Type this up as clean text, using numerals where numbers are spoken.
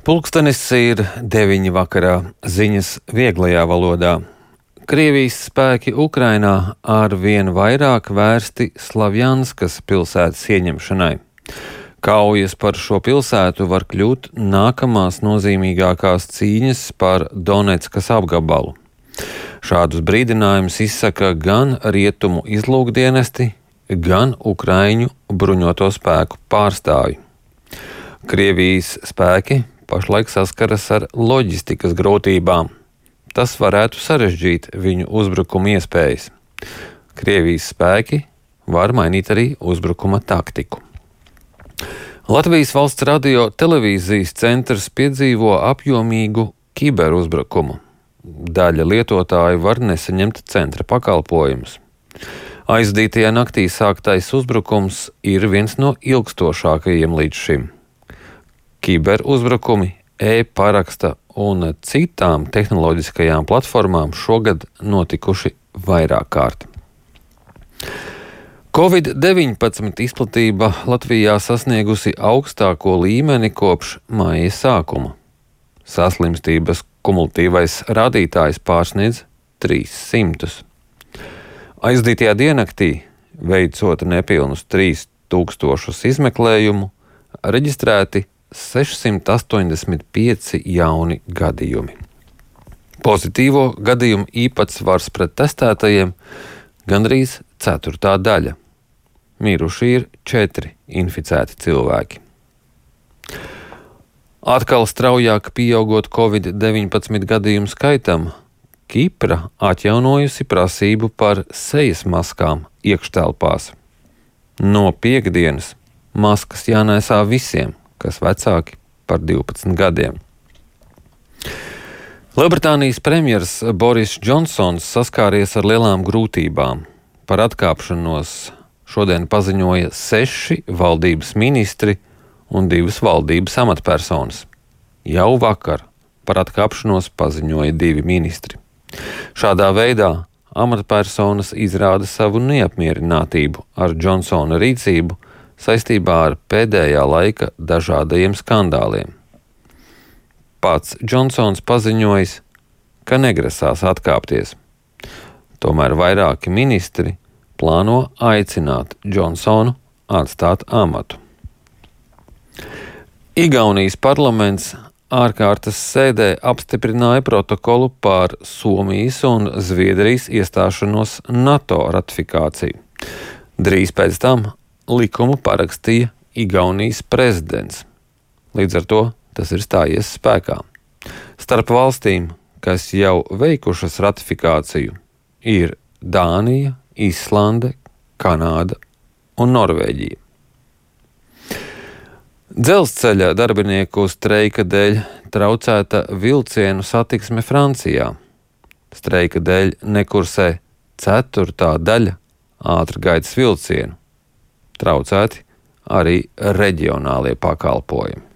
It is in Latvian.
Pulkstenis ir 9 vakarā, ziņas vieglajā valodā. Krievijas spēki Ukrainā ar vien vairāk vērsti Slavjanskas pilsētas ieņemšanai. Kaujas par šo pilsētu var kļūt nākamās nozīmīgākās cīņas par Doneckas apgabalu. Šādus brīdinājumus izsaka gan rietumu izlūkdienesti, gan Ukraiņu bruņoto spēku pārstāvji. Krievijas spēki pašlaik saskaras ar loģistikas grūtībām. Tas varētu sarežģīt viņu uzbrukuma iespējas. Krievijas spēki var mainīt arī uzbrukuma taktiku. Latvijas valsts radio televīzijas centrs piedzīvo apjomīgu kiberuzbrukumu. Daļa lietotāju var nesaņemt centra pakalpojumus. Aizdītajā naktī sāktais uzbrukums ir viens no ilgstošākajiem līdz šim. Kiberuzbrukumi, e-paraksta un citām tehnoloģiskajām platformām šogad notikuši vairāk kārt. Covid-19 izplatība Latvijā sasniegusi augstāko līmeni kopš maija sākuma. Saslimstības kumulatīvais rādītājs pārsniedz 300. Aizdītajā diennaktī, veicot nepilnus 3000 izmeklējumu, reģistrēti 685 jauni gadījumi. Pozitīvo gadījumu īpatsvars pret testētajiem gandrīz ceturtā daļa. Miruši ir 4 inficēti cilvēki. Atkal straujāk pieaugot Covid-19 gadījumu skaitam, Kipra atjaunojusi prasību par sejas maskām iekštelpās. No piektdienas maskas jānēsā visiem, kas vecāki par 12 gadiem. Lielbritānijas premjers Boris Džonsons saskāries ar lielām grūtībām. Par atkāpšanos šodien paziņoja 6 valdības ministri un 2 valdības amatpersonas. Jau vakar par atkāpšanos paziņoja 2 ministri. Šādā veidā amatpersonas izrāda savu neapmierinātību ar Džonsona rīcību saistībā ar pēdējā laika dažādajiem skandāliem. Pats Džonsons paziņojis, ka negrasās atkāpties. Tomēr vairāki ministri plāno aicināt Džonsonu atstāt amatu. Igaunijas parlaments ārkārtas sēdē apstiprināja protokolu par Somijas un Zviedrijas iestāšanos NATO ratifikāciju. Drīz pēc tam likumu parakstīja Igaunijas prezidents. Līdz ar to tas ir stājies spēkā. Starp valstīm, kas jau veikušas ratifikāciju, ir Dānija, Islande, Kanāda un Norvēģija. Dzelzceļa darbinieku streika dēļ traucēta vilcienu satiksme Francijā. Streika dēļ nekursē ceturtā daļa ātrgaitas vilcienu. Traucēti arī reģionālie pakalpojumi.